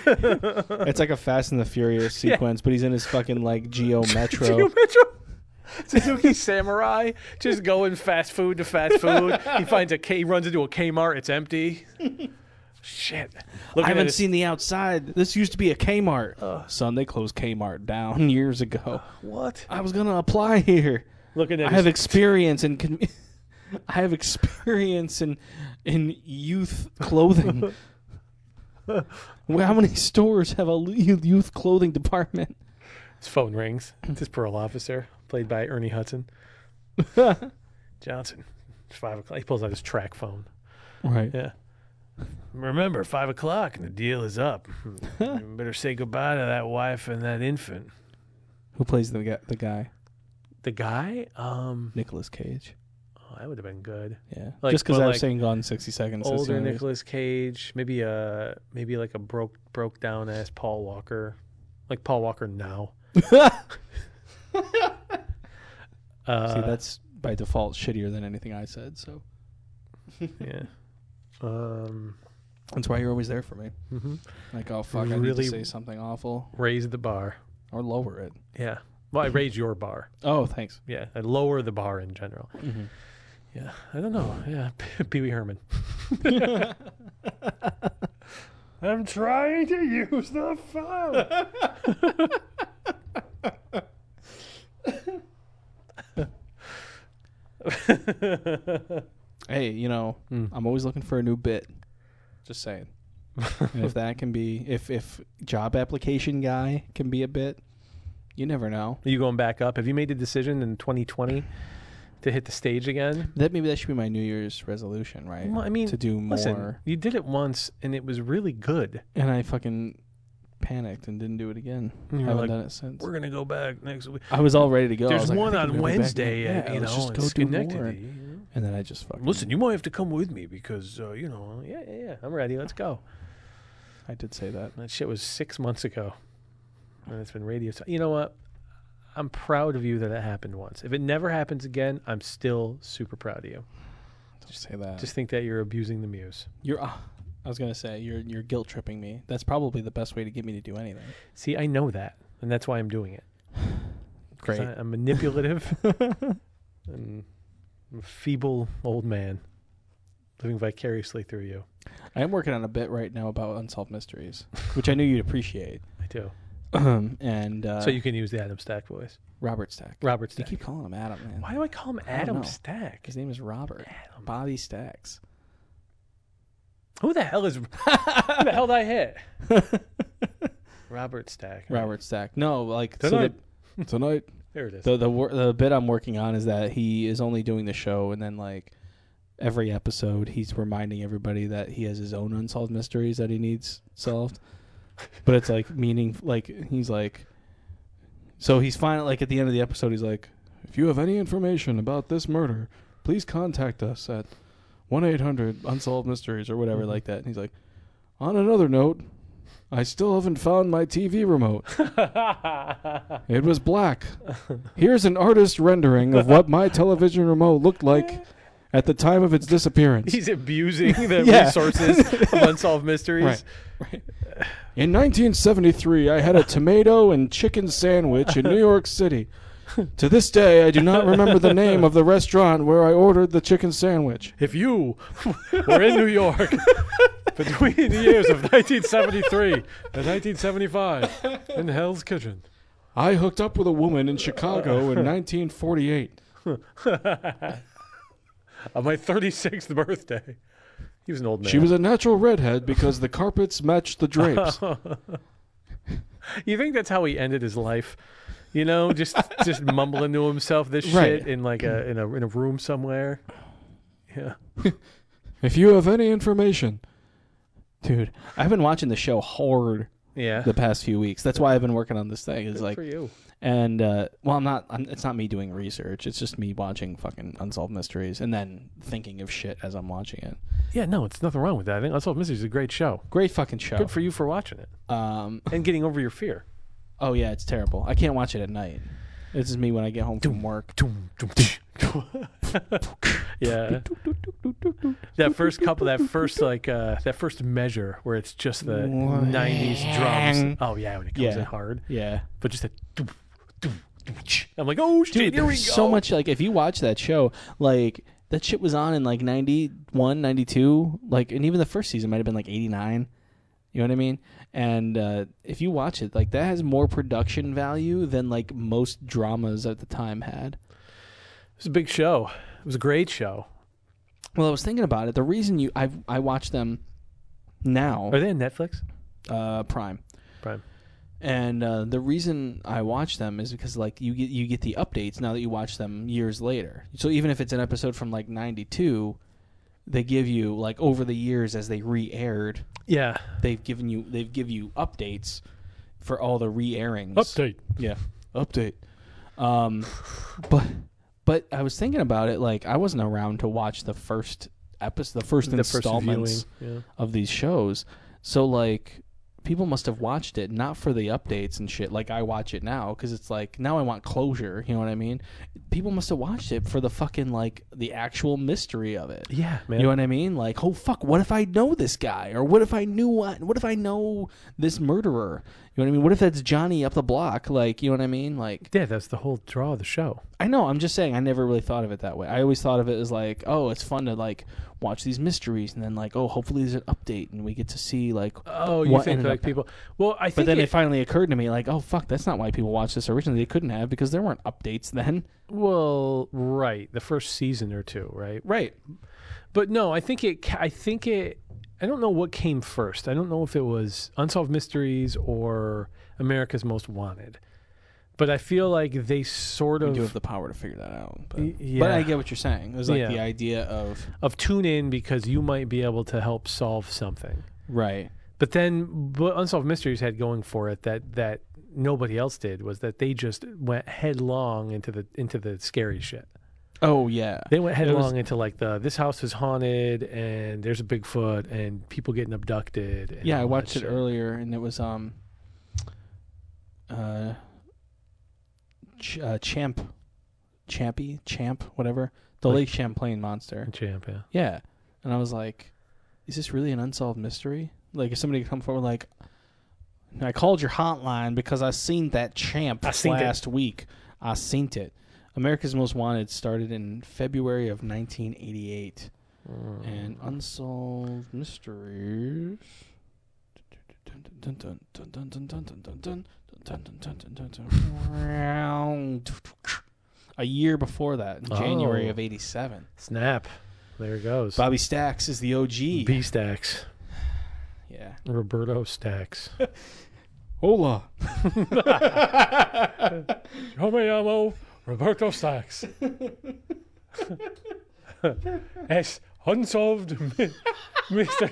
It's like a Fast and the Furious Yeah. sequence, but he's in his fucking like Geo Metro. Geo Metro. Suzuki Samurai, just going fast food to fast food. He finds a K, he runs into a Kmart. It's empty. Shit. Looking I haven't at his, seen the outside. This used to be a Kmart. Uh, Son, they closed Kmart down years ago. What? I was gonna apply here. Looking at I his, have experience in. Con- I have experience in in youth clothing. Well, how many stores have a youth clothing department? his phone rings. It's his parole officer, played by Ernie Hudson. Johnson. It's five o'clock. He pulls out his track phone. Right. Yeah. Remember, five o'clock and the deal is up. You better say goodbye to that wife and that infant. Who plays the guy? The guy? The guy? Um, Nicolas Cage. Oh, that would have been good. Yeah. Like, Just because but I like was saying Gone in sixty seconds. that's the Older only reason. Nicolas Cage, maybe a maybe like a broke broke down ass Paul Walker, like Paul Walker now. uh, See, that's by default shittier than anything I said. So yeah. Um, that's why you're always there for me. mm-hmm. Like, oh fuck, I need Really to say something awful Raise the bar. or lower it. Yeah. Well, I raise your bar. Oh, thanks. Yeah, I lower the bar in general. Mm-hmm. Yeah, I don't know. Yeah, Pee Wee Herman. I'm trying to use the phone. Hey, you know, Mm. I'm always looking for a new bit. Just saying. And if that can be, if if job application guy can be a bit, you never know. Are you going back up? Have you made the decision in twenty twenty to hit the stage again? That maybe that should be my New Year's resolution, right? Well, I mean, to do more. Listen, you did it once and it was really good. And I fucking panicked and didn't do it again. And you were Haven't like, done it since. we're gonna go back next week. I was all ready to go. I There's was like, I one think I'm on gonna go back Wednesday, now. at, Yeah, you let's know, just in go do Schenectady. more. you know? And then I just fucking. Listen, you might have to come with me because uh, you know, yeah, yeah, yeah. I'm ready. Let's go. I did say that. That shit was six months ago, and it's been radio. You know what? I'm proud of you that it happened once. If it never happens again, I'm still super proud of you. Just say that. Just think that you're abusing the muse. You're. Uh, I was gonna say you're you're guilt tripping me. That's probably the best way to get me to do anything. See, I know that, and that's why I'm doing it. 'Cause Great. I, I'm manipulative, and I'm a feeble old man living vicariously through you. I am working on a bit right now about unsolved mysteries, which I knew you'd appreciate. I do. and uh, So you can use the Adam Stack voice. Robert Stack. Robert You Stack. keep calling him Adam, man. Why do I call him I don't Adam know. Stack? His name is Robert. Adam. Bobby Stacks. Who the hell is? Who the hell did I hit? Robert Stack. right? Robert Stack. No, like Tonight. So the, tonight. There it is. The the wor- the bit I'm working on is that he is only doing the show, and then like every episode, he's reminding everybody that he has his own unsolved mysteries that he needs solved. But it's like meaning, like he's like, so he's finally like at the end of the episode, he's like, if you have any information about this murder, please contact us at one eight hundred unsolved mysteries or whatever Mhm. like that. And he's like, on another note, I still haven't found my T V remote. It was black. Here's an artist rendering of what my television remote looked like at the time of its disappearance. He's abusing the Yeah. resources of unsolved mysteries. Right. Right. In nineteen seventy-three, I had a tomato and chicken sandwich in New York City. To this day, I do not remember the name of the restaurant where I ordered the chicken sandwich. If you were in New York between the years of nineteen seventy-three and nineteen seventy-five in Hell's Kitchen, I hooked up with a woman in Chicago in nineteen forty-eight. on my thirty-sixth birthday. He was an old man. She was a natural redhead because the carpets matched the drapes. You think that's how he ended his life? You know, just just mumbling to himself this Right. shit in like a in a in a room somewhere. Yeah. If you have any information. Dude, I've been watching the show hard Yeah. the past few weeks. That's why I've been working on this thing. It's Good like, for you. and uh, well, I'm not. I'm, it's not me doing research. It's just me watching fucking unsolved mysteries and then thinking of shit as I'm watching it. Yeah, no, it's nothing wrong with that. I think Unsolved Mysteries is a great show. Great fucking show. Good for you for watching it Um. and getting over your fear. Oh yeah, it's terrible. I can't watch it at night. This is me when I get home from work. Yeah. That first couple, that first like uh, that first measure where it's just the nineties drums. Oh yeah, when it comes Yeah. in hard, Yeah. but just a. I'm like, oh shit, Dude, here we go. there's so much, like, if you watch that show, like, that shit was on in, like, ninety-one, ninety-two, like, and even the first season might have been, like, eighty-nine. You know what I mean? And uh, if you watch it, like, that has more production value than, like, most dramas at the time had. It was a big show. It was a great show. Well, I was thinking about it. The reason you I I watch them now, Are they on Netflix? uh, Prime, Prime. and uh, the reason I watch them is because, like, you get you get the updates now that you watch them years later. So even if it's an episode from, like, ninety-two, they give you, like, over the years as they re-aired, Yeah. they've given you they've give you updates for all the re-airings. Update. Yeah, update. Um, but but I was thinking about it. Like, I wasn't around to watch the first episode, the first The first installments viewing, yeah. of these shows. So, like, people must have watched it not for the updates and shit. Like, I watch it now because it's like, now I want closure. You know what I mean? People must have watched it for the fucking, like, the actual mystery of it. Yeah, man. You know what I mean? Like, oh fuck, what if I know this guy, or what if I knew what? What if I know this murderer? You know what I mean? What if that's Johnny up the block? Like, you know what I mean? Like, Yeah, that's the whole draw of the show. I know. I'm just saying. I never really thought of it that way. I always thought of it as like, oh, it's fun to, like, watch these mysteries, and then, like, oh, hopefully there's an update, and we get to see, like, Oh, you what think ended like up people? Well, I think. But then it, it finally occurred to me, like, oh fuck, that's not why people watched this originally. They couldn't have, because there weren't updates then. well, right, the first season or two, right? Right. But no, I think it. ca- I think it. I don't know what came first. I don't know if it was Unsolved Mysteries or America's Most Wanted. But I feel like they sort We of do have the power to figure that out. But, Y- yeah. but I get what you're saying. It was like Yeah. the idea of of tune in because you might be able to help solve something. right. But then what Unsolved Mysteries had going for it that that nobody else did was that they just went headlong into the into the scary shit. Oh yeah. They went It was- headlong into like the this house is haunted and there's a Bigfoot and people getting abducted. And Yeah, I all that watched it shit. earlier, and it was um, uh, Ch- uh Champ, Champy, Champ, whatever, the Like- Lake Champlain monster. Champ, yeah. Yeah, and I was like, is this really an unsolved mystery? Like, if somebody could come forward like, I called your hotline because I seen that Champ I seen it. last week. I seen it. America's Most Wanted started in February of nineteen eighty-eight. Mm. And Unsolved Mysteries. A year before that, in January Oh. of eighty-seven. Snap. There it goes. Bobby Stax is the O G. B Stacks. Yeah. Roberto Stacks. Hola. Yo me llamo Roberto Stacks. Es unsolved my- mysteries.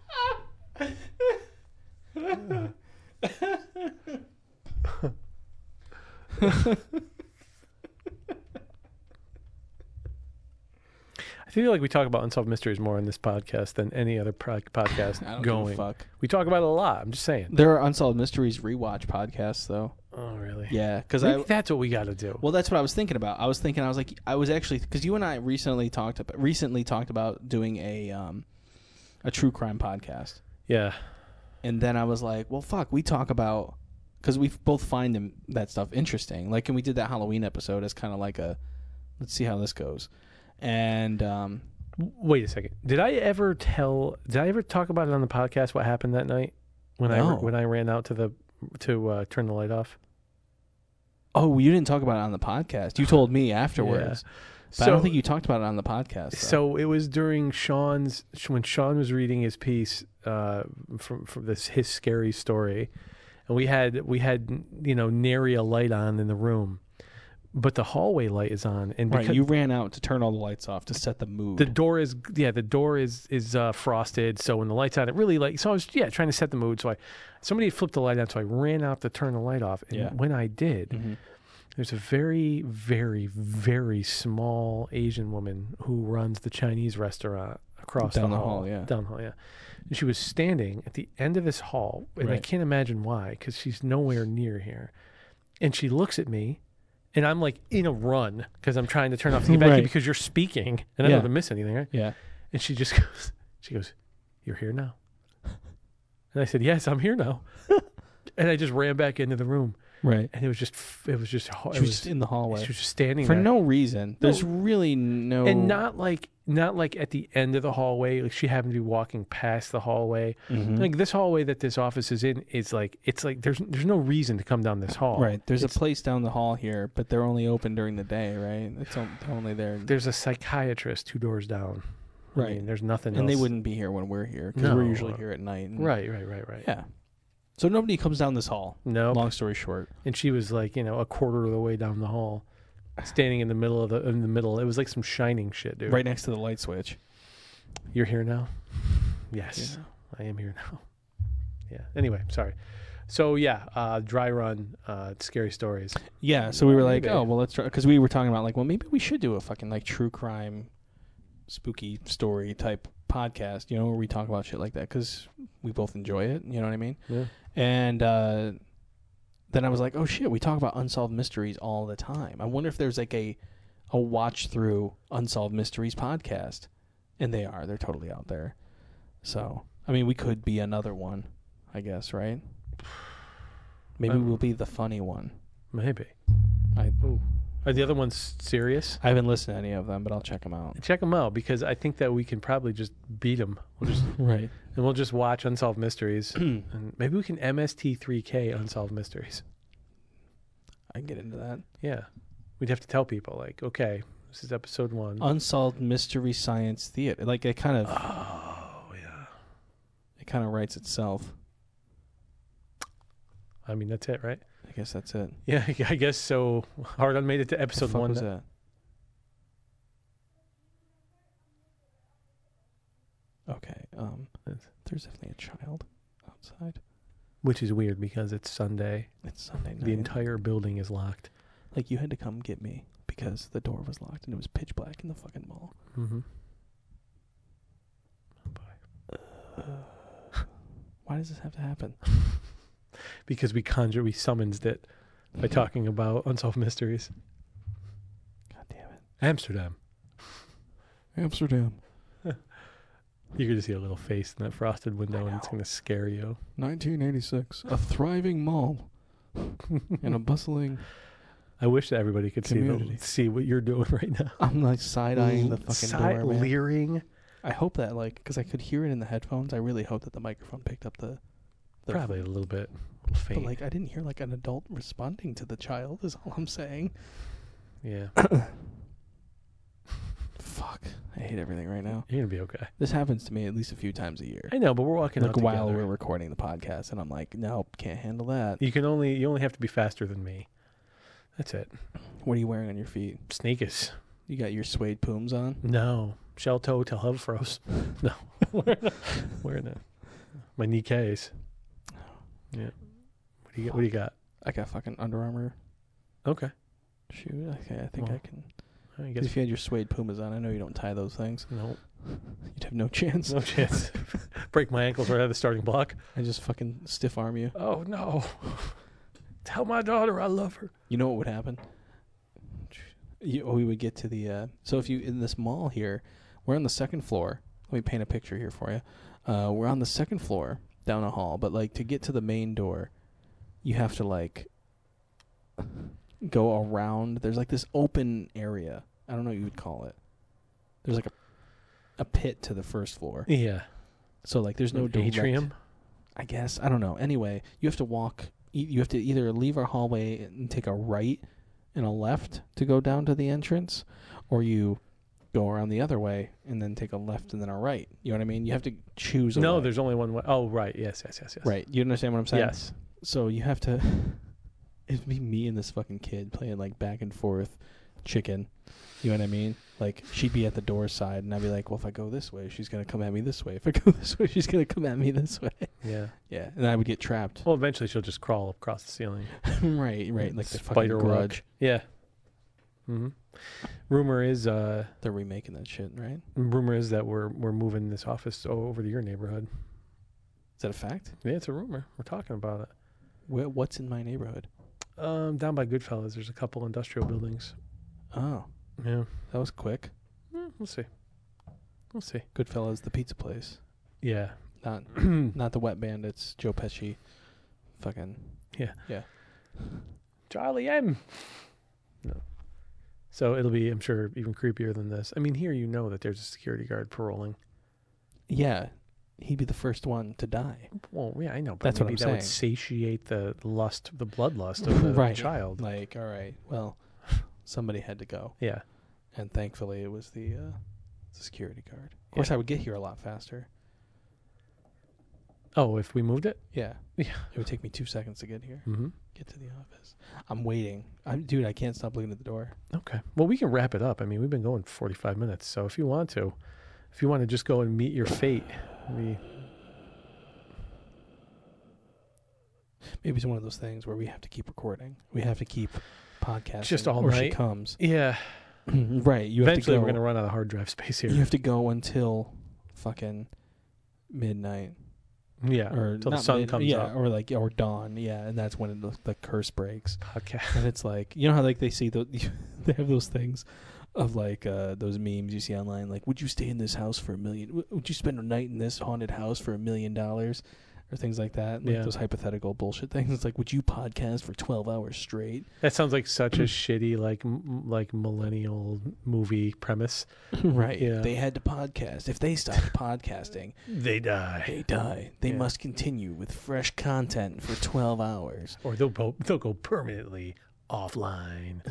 I feel like we talk about unsolved mysteries more in this podcast than any other pro- podcast I don't going. give a fuck. We talk about it a lot. I'm just saying. There are Unsolved Mysteries rewatch podcasts, though. Oh, really? Yeah, because Maybe I that's what we got to do. well, that's what I was thinking about. I was thinking, I was like, I was actually because you and I recently talked about recently talked about doing a um a true crime podcast, Yeah. and then I was like, well, fuck, we talk about because we both find them that stuff interesting. Like, and we did that Halloween episode as kind of like a let's see how this goes, and um. W- Wait a second. Did I ever tell? Did I ever talk about it on the podcast? What happened that night when No. I when I ran out to the to uh, turn the light off? Oh, you didn't talk about it on the podcast. You told me afterwards. But I don't think you talked about it on the podcast. though. So it was during Sean's when Sean was reading his piece uh, from from this his scary story, and we had we had you know nary a light on in the room, but the hallway light is on, and right, because you ran out to turn all the lights off to set the mood. the door is yeah the door is is uh, frosted, so when the light's on, it really like so I was yeah trying to set the mood. So I somebody had flipped the light on, so I ran out to turn the light off, and Yeah. when I did. Mhm. There's a very, very, very small Asian woman who runs the Chinese restaurant across Down the, the hall. hall, yeah. Down the hall, yeah. And she was standing at the end of this hall, and I Right. can't imagine why, because she's nowhere near here. And she looks at me, and I'm like in a run because I'm trying to turn off the vacuum Right. because you're speaking, and I Yeah. don't want to miss anything, right? Yeah. And she just goes, she goes, "You're here now." And I said, "Yes, I'm here now." And I just ran back into the room. Right. and it was just f- it was just ho- She it was was just in the hallway she was just standing for there. no reason. There's No. really no. And not like not like at the end of the hallway. Like she happened to be walking past the hallway. Mhm. Like this hallway that this office is in is like it's like there's there's no reason to come down this hall. Right. There's It's- a place down the hall here, but they're only open during the day, right? It's on- they're only there. There's a psychiatrist two doors down. I Right. mean, there's nothing And else. they wouldn't be here when we're here because we're No. usually here at night. and- Right, right, right, right. Yeah. So nobody comes down this hall. No. Long story short. And she was like, you know, a quarter of the way down the hall, standing in the middle of the in the middle. It was like some Shining shit, dude. Right next to the light switch. You're here now? Yes. I am here now. Yeah. Anyway, sorry. So yeah, uh, dry run, uh, scary stories. Yeah. So we were like, Maybe. oh, well, let's try. Because we were talking about, like, well, maybe we should do a fucking, like, true crime, spooky story type podcast, you know, where we talk about shit like that because we both enjoy it. You know what I mean? Yeah. And uh, then I was like, oh, shit, we talk about unsolved mysteries all the time. I wonder if there's, like, a, a watch through Unsolved Mysteries podcast. And they are. They're totally out there. So, I mean, we could be another one, I guess, right? Maybe Um, we'll be the funny one. Maybe. I Ooh. Are the other ones serious? I haven't listened to any of them, but I'll check them out. Check them out because I think that we can probably just beat them. We'll just Right. and we'll just watch Unsolved Mysteries, and maybe we can M S T three K Unsolved Mysteries. I can get into that. Yeah, we'd have to tell people like, okay, this is episode one. Unsolved Mystery Science Theater. Like, it kind of Oh yeah. it kind of writes itself. I mean that's it, right? I guess that's it. Yeah, I guess so. Hard on made it to What episode the fuck one. was that? Okay. Um, That's- there's definitely a child outside. Which is weird because it's Sunday. It's Sunday night. The entire building is locked. Like, you had to come get me because the door was locked and it was pitch black in the fucking mall. Mm-hmm. Why does this have to happen? Because we conjure, we summonsed it by talking about Unsolved Mysteries. God damn it. Amsterdam. Amsterdam. You're going to see a little face in that frosted window and it's going to scare you. nineteen eighty-six. A thriving mall. And a bustling... I wish that everybody could see Community. the, see what you're doing right now. I'm like side-eyeing the fucking Side door, man. leering. I hope that, like, because I could hear it in the headphones. I really hope that the microphone picked up the... the Probably a little bit, a little faint. But, like, I didn't hear, like, an adult responding to the child is all I'm saying. yeah. Fuck. I hate everything right now. You're going to be okay. This happens to me at least a few times a year. I know, but we're walking Like, out while together. we're recording the podcast, and I'm like, nope, can't handle that. You can only, you only have to be faster than me. That's it. What are you wearing on your feet? Sneakers. You got your suede Pooms on? No. Shell toe till hub froze. No. wearing a, wearing a, my knee case. Yeah. What do you got? What do you got? I got fucking Under Armour Okay. shoe. Okay, I think Well, I can. I 'Cause guess. if you had your suede Pumas on, I know you don't tie those things. No. You'd have no chance. No chance. Break my ankles right at the starting block. I just fucking stiff arm you. Oh no. Tell my daughter I love her. You know what would happen? You, we would get to the. Uh, so if you in this mall here, we're on the second floor. Let me paint a picture here for you. Uh, we're on the second floor down a hall, but like to get to the main door, you have to like go around. There's like this open area. I don't know what you would call it. There's like a a pit to the first floor. Yeah. So like there's no An direct, atrium. I guess. I don't know. Anyway, you have to walk. You you have to either leave our hallway and take a right and a left to go down to the entrance, or you go around the other way and then take a left and then a right. You know what I mean? You have to choose a No, way. there's only one way. Oh, right. Yes, yes, yes, yes. Right. You understand what I'm saying? Yes. So you have to... It'd be me and this fucking kid playing like back and forth chicken. You know what I mean? Like, she'd be at the door side, and I'd be like, well, if I go this way, she's going to come at me this way. If I go this way, she's going to come at me this way. Yeah. Yeah. And I would get trapped. Well, eventually she'll just crawl across the ceiling. right, right. Like the fucking Spider walk. Grudge. Yeah. Mm-hmm. Rumor is, uh, They're remaking that shit, right? rumor is that we're we're moving this office o- over to your neighborhood. Is that a fact? Yeah, it's a rumor. We're talking about it. Where, what's in my neighborhood? Um, down by Goodfellas, there's a couple industrial buildings. Oh, Yeah. that was quick. Mm, we'll see. We'll see. Goodfellas, the pizza place. Yeah. Not not the Wet Bandits, Joe Pesci. Fucking. Yeah. Yeah. Charlie M. No. So it'll be, I'm sure, even creepier than this. I mean, here you know that there's a security guard paroling. Yeah, he'd be the first one to die. Well, yeah, I know, but That's what maybe I'm that would saying. satiate the lust, the bloodlust of the Right. child. Like, all right, well, somebody had to go, Yeah. and thankfully it was the, uh, the security guard. Of course, Yeah. I would get here a lot faster. Oh, if we moved it? Yeah, Yeah. it would take me two seconds to get here. Mm-hmm. Get to the office. I'm waiting. I'm, dude, I can't stop looking at the door. Okay. Well, we can wrap it up. I mean, we've been going forty-five minutes. So if you want to, if you want to just go and meet your fate, we... Maybe it's one of those things where we have to keep recording. We have to keep podcasting. Just all or night? she comes. Yeah. Right. You have to Eventually, go. we're going to run out of hard drive space here. You have to go until fucking midnight. Yeah. Or Until the not sun mid- comes yeah, up. or like or dawn. Yeah, and that's when the, the curse breaks. Podcast. And it's like, you know how like they see the they have those things of like uh, those memes you see online, like, would you stay in this house for a million? w- Would you spend a night in this haunted house for a million dollars? Or things like that, like Yeah. those hypothetical bullshit things. It's like, would you podcast for twelve hours straight? That sounds like such a shitty, like m- like millennial movie premise. Right. Yeah. They had to podcast. If they stopped podcasting, They die. they die. They Yeah. must continue with fresh content for twelve hours. Or they'll go, they'll go permanently offline.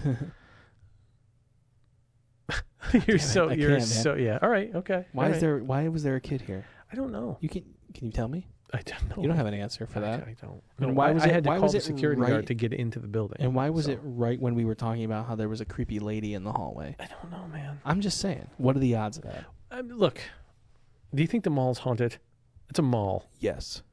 You're Damn it, so I you're can't, man. so yeah. All right, okay. Why all is right. there? Why was there a kid here? I don't know. You can. Can you tell me? I don't know. You don't have an answer for I, that. I don't. And No, why I, was I it- had to why call was the it security right- guard to get into the building. And why was so- it right when we were talking about how there was a creepy lady in the hallway? I don't know, man. I'm just saying. What are the odds of that? I mean, look, do you think the mall's haunted? It's a mall. Yes.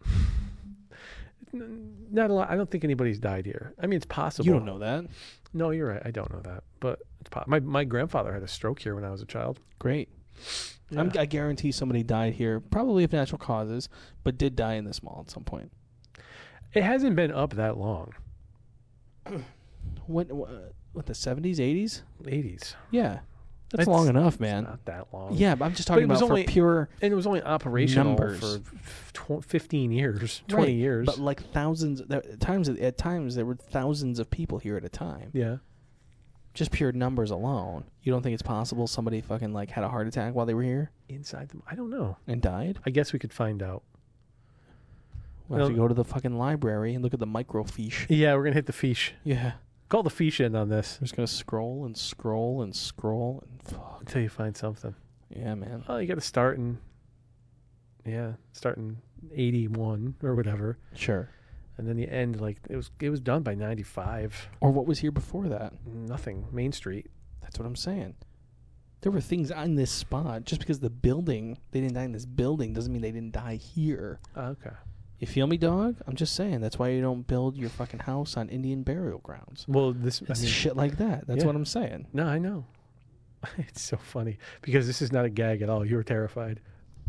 N- Not a lot. I don't think anybody's died here. I mean, it's possible. You don't know that. No, you're right. I don't know that, but it's po- my my grandfather had a stroke here when I was a child. Great. I'm, I guarantee somebody died here, probably of natural causes, but did die in this mall at some point. It hasn't been up that long. What? What, what the seventies, eighties? eighties. Yeah, that's It's- long enough, It's man. not that long. Yeah, but I'm just But talking it was about only- for pure And it was only operational Numbers. for f- tw- fifteen years, twenty Right, years. But like thousands, there, at times at times there were thousands of people here at a time. yeah. Just pure numbers alone. You don't think it's possible somebody fucking like had a heart attack while they were here Inside them. I don't know. and died? I guess we could find out. We'll have Well- to go to the fucking library and look at the microfiche. Yeah, we're going to hit the fiche. Yeah. Call the fiche in on this I'm just gonna scroll and scroll and scroll and fuck. until you find something. Yeah, man. Oh, you got to start in, yeah, start in eighty-one or whatever. Sure. And then you end like, it was it was done by ninety-five. Or what was here before that? Nothing. Main Street. That's what I'm saying. There were things on this spot. Just because the building, they didn't die in this building, doesn't mean they didn't die here. Oh, okay. You feel me, dog? I'm just saying. That's why you don't build your fucking house on Indian burial grounds. Well, this, I It's mean, shit like that. That's yeah. what I'm saying. no, I know. It's so funny because this is not a gag at all. You were terrified.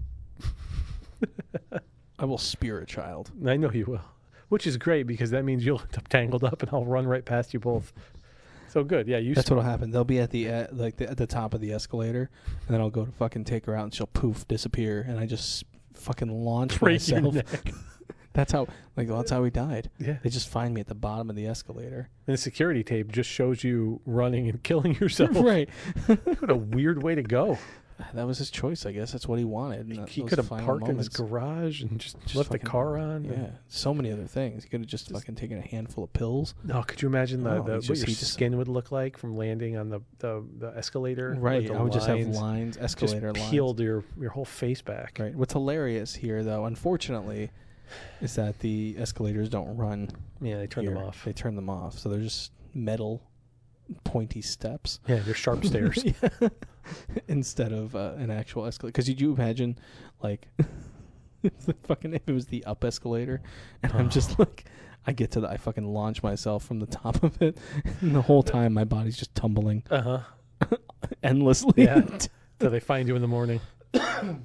I will spear a child. I know you will, which is great because that means you'll end up tangled up and I'll run right past you both. So good. Yeah, you. That's what'll happen. They'll be at the uh, like the, at the top of the escalator, and then I'll go to fucking take her out, and she'll poof disappear, and I just fucking launch break your myself. neck. That's how like that's how we died. Yeah. They just find me at the bottom of the escalator. And the security tape just shows you running and killing yourself. Right. What a weird way to go. That was his choice, I guess. That's what he wanted. in He those could have final parked in his moments. garage and just, Just left the fucking- car on. Yeah, so many other things. He could have just, Just- fucking taken a handful of pills. No, could you imagine the, No, the he what just- your he just- skin would look like from landing on the, the, the escalator? with Right. the I would just have lines, lines, just escalator lines. peeled your, your whole face back. Right. What's hilarious here, though, unfortunately, is that the escalators don't run. Yeah, they turn them here. off. They turn them off, so they're just metal, pointy steps. Yeah, they're sharp stairs. Yeah. Instead of uh, an actual escalator. Because could you imagine, like, if the fucking if it was the up escalator, and I'm just like, I get to the, I fucking launch myself from the top of it, and the whole time my body's just tumbling Uh huh. endlessly. Yeah. So they find you in the morning. Not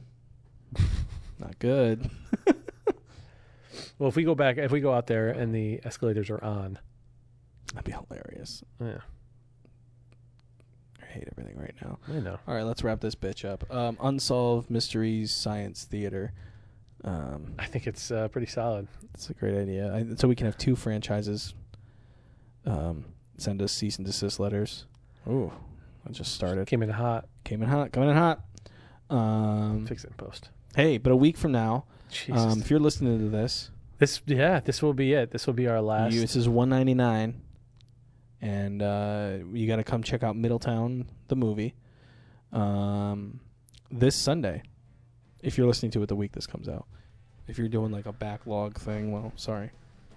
good. Well, if we go back, if we go out there and the escalators are on, That'd be hilarious. yeah, I hate everything right now. I know. All right, let's wrap this bitch up. Um, Unsolved Mysteries Science Theater. Um, I think it's uh, pretty solid. it's a great idea. I, so we can have two franchises Um, send us cease and desist letters. Ooh, I just started. Came in hot. Came in hot. Coming in hot. Um, Fix it in post. hey, but a week from now, Jesus. um, if you're listening to this, this yeah, this will be it. This will be our last. you, this is one ninety-nine, and uh, you got to come check out Middletown, the movie, um, this Sunday. If you're listening to it the week this comes out. If you're doing like a backlog thing, well, sorry.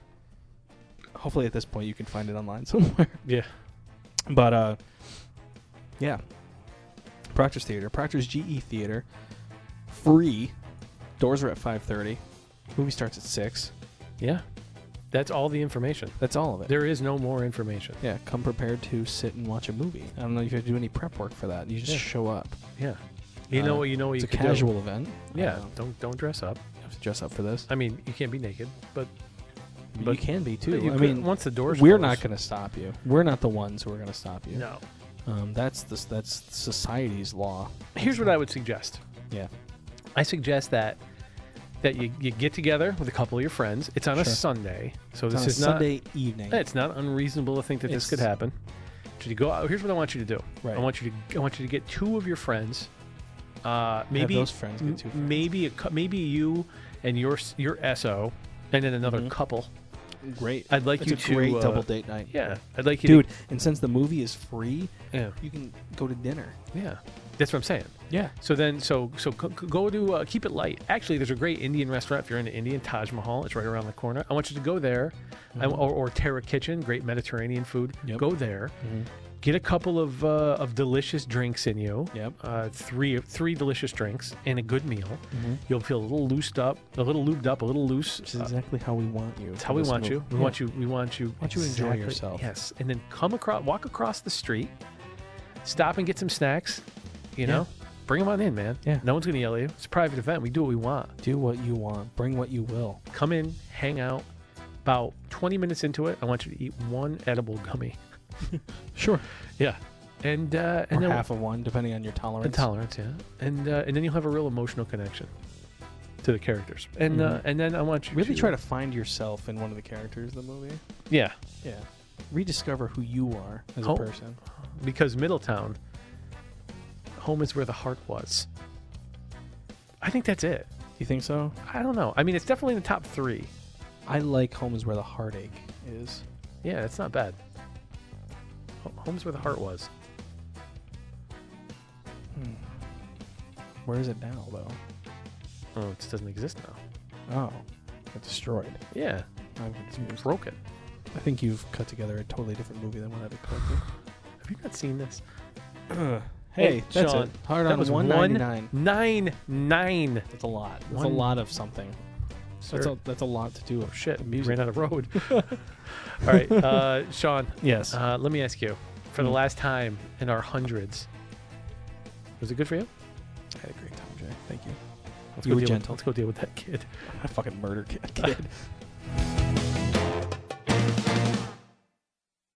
Hopefully at this point you can find it online somewhere. Yeah. But, uh, yeah. Proctor's Theater. Proctor's G E Theater. Free. Doors are at five thirty. Movie starts at six. Yeah. That's all the information. That's all of it. There is no more information. Yeah, come prepared to sit and watch a movie. I don't know if you have to do any prep work for that. You just Yeah. show up. Yeah. You Uh, know what you know what It's you a could casual do. event. Yeah. Uh, Don't don't dress up. you have to dress up for this. I mean, you can't be naked, but But But- you can be too. you I could- mean, once the doors we're close- not going to stop you. We're not the ones who are going to stop you. No. Um, that's this. That's society's law. Here's what I would suggest. Yeah. I suggest that that you, you get together with a couple of your friends. It's on a Sure. Sunday, so It's this on a is Sunday evening. not. It's not unreasonable to think that this It's- could happen. So you go out. Here's what I want you to do. Right. I want you to I want you to get two of your friends. Uh, Have maybe those friends get two friends. maybe a, cou- maybe you and your s- your S O, and then another Mhm. couple. Great. I'd like It's you a to great uh, double date night. Yeah, I'd like you, Dude, and since the movie is free, To, yeah, you can go to dinner. yeah. That's what I'm saying. Yeah. So then, so so c- c- go to uh, keep it light. Actually, there's a great Indian restaurant if you're into Indian, Taj Mahal. It's right around the corner. I want you to go there, I- or, or Terra Kitchen, great Mediterranean food. Yep. Go there, Mm-hmm. get a couple of uh, of delicious drinks in you. Yep. Uh, three three delicious drinks and a good meal. Mm-hmm. You'll feel a little loosed up, a little lubed up, a little loose. Which is Uh, exactly how we want you. That's for how we this want movie. you. We Yeah. want you. We want you. Want you to enjoy exactly- yourself. Yes, and then come across, walk across the street, stop and get some snacks. You Yeah. know, bring them on in, man. Yeah. No one's gonna yell at you. It's a private event. We do what we want. Do what you want. Bring what you will. Come in, hang out. About twenty minutes into it, I want you to eat one edible gummy. Sure. Yeah, and uh, and or then half of one, depending on your tolerance. intolerance. Yeah, and uh, and then you'll have a real emotional connection to the characters. And uh, Mhm. and then I want you Really to try to find yourself in one of the characters of the movie. yeah, Yeah. Rediscover who you are as Oh. a person. because Middletown, home is where the heart was. I think that's it. You think so? I don't know. I mean, it's definitely in the top three. I like home is where the heartache is. Yeah, it's not bad. Ho- Home's where the heart was. Hmm. Where is it now, though? Oh, it just doesn't exist now. Oh, got destroyed. Yeah, I'm it's confused. broken. I think you've cut together a totally different movie than what I've expected. Have you not seen this? hey, Hey, that's Sean, it. Hard that on was one ninety-nine. Nine nine. That's a lot. That's One- a lot of something. Sir. That's a, that's a lot to do. Oh shit! Music. Ran out of road. All right, uh, Sean. Yes. Uh, let me ask you, for the Hmm. last time in our hundreds, was it good for you? I had a great time, Jay. Thank you. Let's You go were deal gentle. With, let's go deal with that kid. I fucking murder kid. kid.